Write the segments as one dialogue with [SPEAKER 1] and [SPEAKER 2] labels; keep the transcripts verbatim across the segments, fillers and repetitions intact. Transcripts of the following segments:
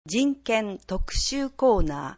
[SPEAKER 1] 人権特集コーナー。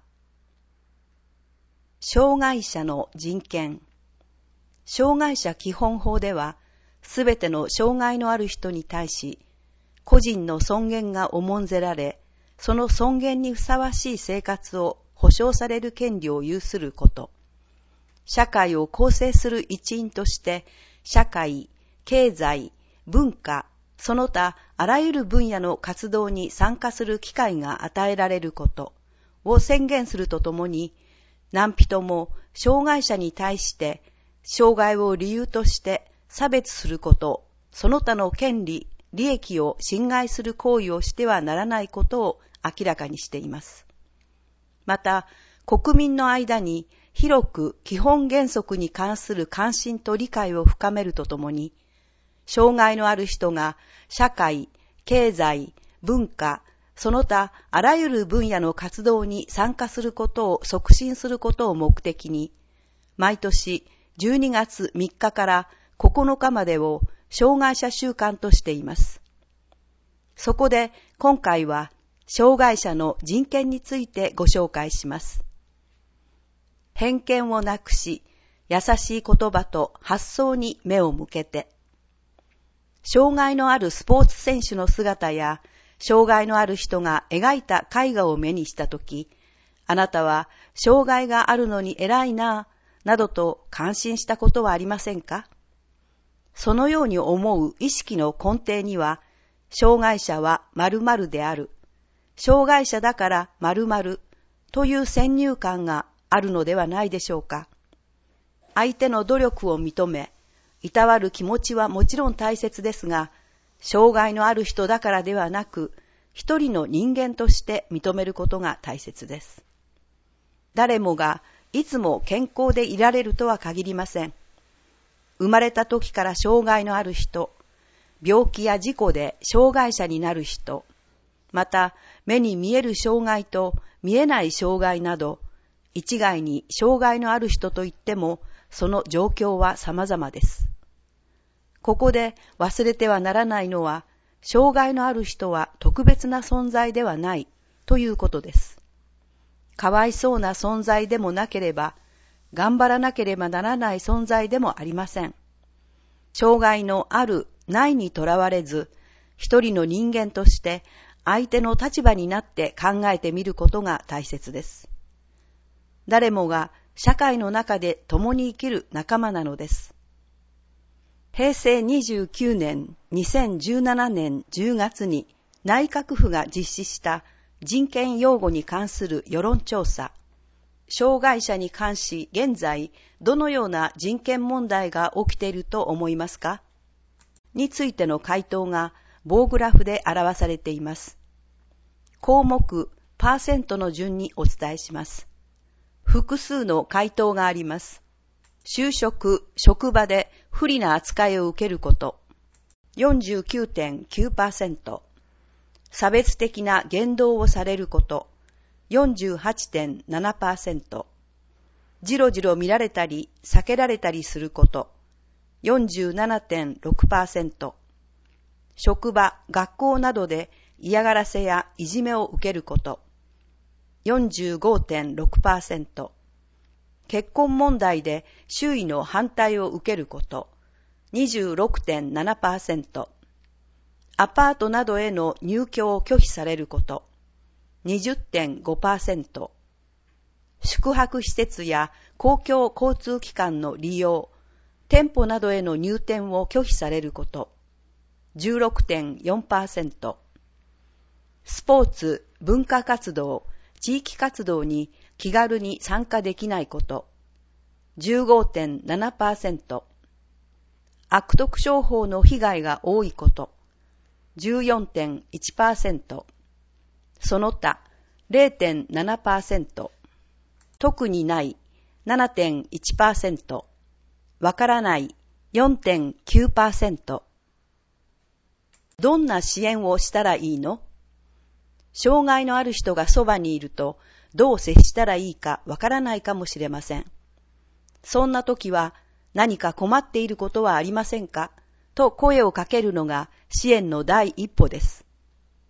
[SPEAKER 1] 障害者の人権。障害者基本法では、すべての障害のある人に対し、個人の尊厳が重んぜられ、その尊厳にふさわしい生活を保障される権利を有すること。社会を構成する一員として、社会、経済、文化、その他あらゆる分野の活動に参加する機会が与えられることを宣言するとともに、何人も障害者に対して障害を理由として差別すること、その他の権利、利益を侵害する行為をしてはならないことを明らかにしています。また、国民の間に広く基本原則に関する関心と理解を深めるとともに、障害のある人が社会、経済、文化、その他あらゆる分野の活動に参加することを促進することを目的に、毎年じゅうにがつみっかからここのかまでを障害者週間としています。そこで今回は障害者の人権についてご紹介します。偏見をなくし、優しい言葉と発想に目を向けて、障害のあるスポーツ選手の姿や、障害のある人が描いた絵画を目にしたとき、あなたは障害があるのに偉いな、などと感心したことはありませんか？そのように思う意識の根底には、障害者は〇〇である、障害者だから〇〇という先入観があるのではないでしょうか。相手の努力を認め、いたわる気持ちはもちろん大切ですが、障害のある人だからではなく、一人の人間として認めることが大切です。誰もがいつも健康でいられるとは限りません。生まれた時から障害のある人、病気や事故で障害者になる人、また目に見える障害と見えない障害など、一概に障害のある人といっても、その状況は様々です。ここで忘れてはならないのは、障害のある人は特別な存在ではないということです。かわいそうな存在でもなければ、頑張らなければならない存在でもありません。障害のある、ないにとらわれず、一人の人間として相手の立場になって考えてみることが大切です。誰もが社会の中で共に生きる仲間なのです。へいせいにじゅうきゅうねん、にせんじゅうななねんじゅうがつに内閣府が実施した人権擁護に関する世論調査、障害者に関し現在どのような人権問題が起きていると思いますか？についての回答が棒グラフで表されています。項目、パーセントの順にお伝えします。複数の回答があります。就職、職場で不利な扱いを受けること、よんじゅうきゅうてんきゅうパーセント。差別的な言動をされること、よんじゅうはちてんななパーセント。じろじろ見られたり避けられたりすること、よんじゅうななてんろくパーセント。職場、学校などで嫌がらせやいじめを受けること、よんじゅうごてんろくパーセント。結婚問題で周囲の反対を受けること、にじゅうろくてんななパーセント。アパートなどへの入居を拒否されること、にじゅってんごパーセント。宿泊施設や公共交通機関の利用、店舗などへの入店を拒否されること、じゅうろくてんよんパーセント。スポーツ、文化活動、地域活動に気軽に参加できないこと、じゅうごてんななパーセント。悪徳商法の被害が多いこと、じゅうよんてんいちパーセント。その他、れいてんななパーセント。特にない、ななてんいちパーセント。わからない、よんてんきゅうパーセント。どんな支援をしたらいいの？障害のある人がそばにいると、どう接したらいいかわからないかもしれません。そんな時は、何か困っていることはありませんか？と声をかけるのが支援の第一歩です。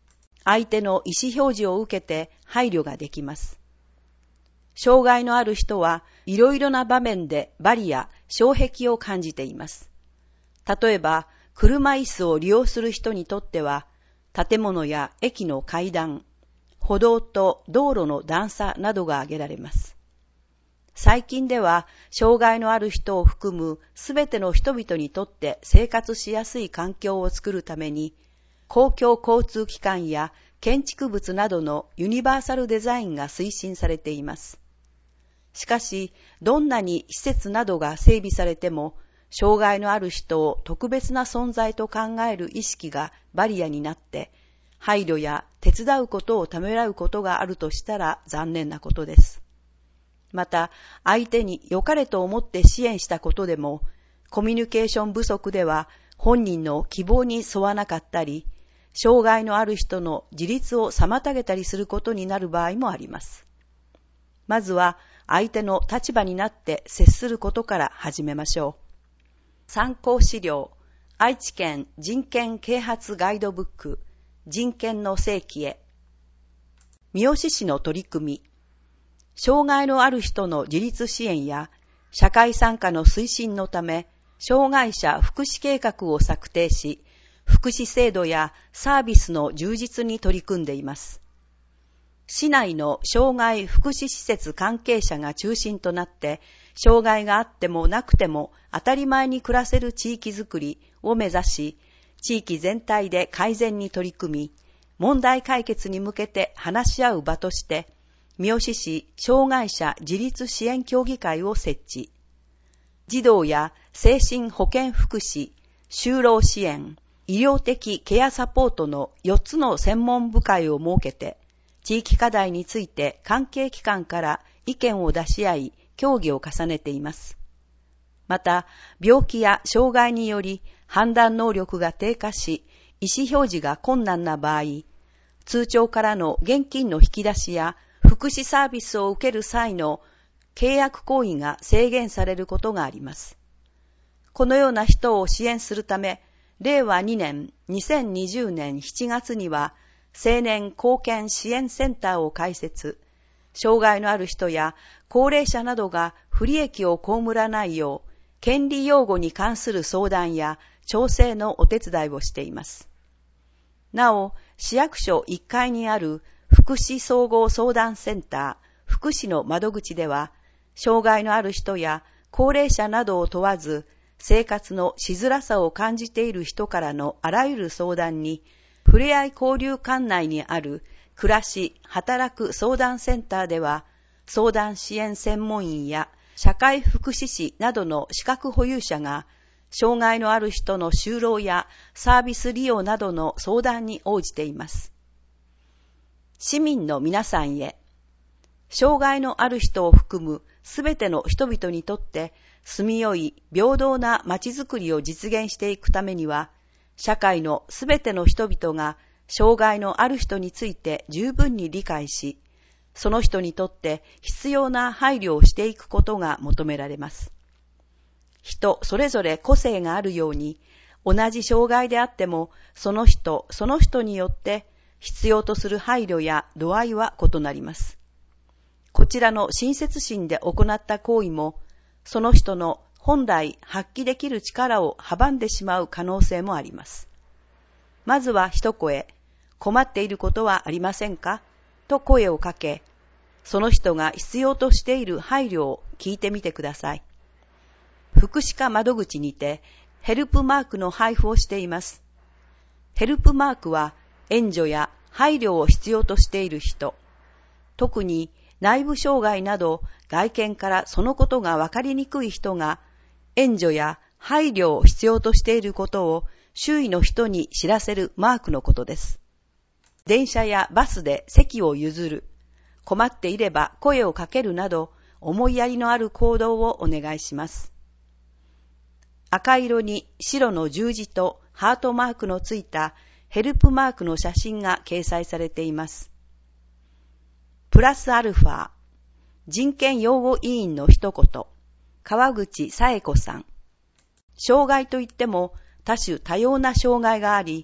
[SPEAKER 1] 相手の意思表示を受けて配慮ができます。障害のある人はいろいろな場面でバリや障壁を感じています。例えば、車椅子を利用する人にとっては、建物や駅の階段、歩道と道路の段差などが挙げられます。最近では、障害のある人を含むすべての人々にとって生活しやすい環境を作るために、公共交通機関や建築物などのユニバーサルデザインが推進されています。しかし、どんなに施設などが整備されても、障害のある人を特別な存在と考える意識がバリアになって、配慮や手伝うことをためらうことがあるとしたら残念なことです。また、相手に良かれと思って支援したことでも、コミュニケーション不足では本人の希望に沿わなかったり、障害のある人の自立を妨げたりすることになる場合もあります。まずは、相手の立場になって接することから始めましょう。参考資料、愛知県人権啓発ガイドブック、人権の世紀へ。三好市の取り組み、障害のある人の自立支援や社会参加の推進のため、障害者福祉計画を策定し、福祉制度やサービスの充実に取り組んでいます。市内の障害福祉施設関係者が中心となって、障害があってもなくても当たり前に暮らせる地域づくりを目指し、地域全体で改善に取り組み、問題解決に向けて話し合う場として、三好市障害者自立支援協議会を設置。児童や精神保健福祉、就労支援、医療的ケアサポートのよっつの専門部会を設けて、地域課題について関係機関から意見を出し合い、協議を重ねています。また、病気や障害により判断能力が低下し、意思表示が困難な場合、通帳からの現金の引き出しや福祉サービスを受ける際の契約行為が制限されることがあります。このような人を支援するため、れいわにねんにせんにじゅうねんしちがつには青年貢献支援センターを開設、障害のある人や高齢者などが不利益を被らないよう、権利擁護に関する相談や調整のお手伝いをしています。なお、市役所いっかいにある福祉総合相談センター、福祉の窓口では、障害のある人や高齢者などを問わず、生活のしづらさを感じている人からのあらゆる相談に、ふれあい交流館内にある暮らし働く相談センターでは、相談支援専門員や社会福祉士などの資格保有者が、障害のある人の就労やサービス利用などの相談に応じています。市民の皆さんへ、障害のある人を含むすべての人々にとって住みよい平等なまちづくりを実現していくためには、社会のすべての人々が障害のある人について十分に理解し、その人にとって必要な配慮をしていくことが求められます。人それぞれ個性があるように、同じ障害であっても、その人その人によって必要とする配慮や度合いは異なります。こちらの親切心で行った行為も、その人の本来発揮できる力を阻んでしまう可能性もあります。まずは一声、困っていることはありませんかと声をかけ、その人が必要としている配慮を聞いてみてください。福祉課窓口にてヘルプマークの配布をしています。ヘルプマークは援助や配慮を必要としている人、特に内部障害など外見からそのことが分かりにくい人が援助や配慮を必要としていることを周囲の人に知らせるマークのことです。電車やバスで席を譲る、困っていれば声をかけるなど思いやりのある行動をお願いします。赤色に白の十字とハートマークのついたヘルプマークの写真が掲載されています。プラスアルファ、人権擁護委員の一言、川口紗恵子さん。障害といっても多種多様な障害があり、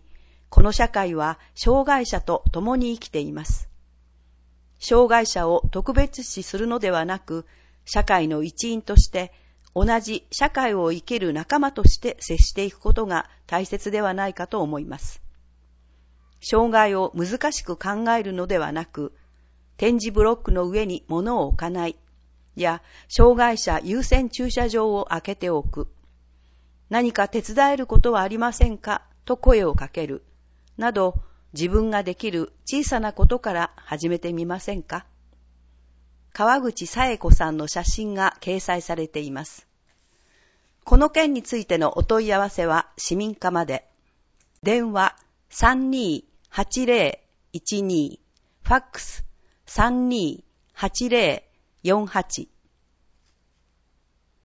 [SPEAKER 1] この社会は障害者と共に生きています。障害者を特別視するのではなく、社会の一員として同じ社会を生きる仲間として接していくことが大切ではないかと思います。障害を難しく考えるのではなく、点字ブロックの上に物を置かない、や障害者優先駐車場を開けておく、何か手伝えることはありませんかと声をかける、など自分ができる小さなことから始めてみませんか。川口佐恵子さんの写真が掲載されています。この件についてのお問い合わせは市民課まで。電話 さんにーはちぜろいちに、ファックス さんにーはちぜろよんはち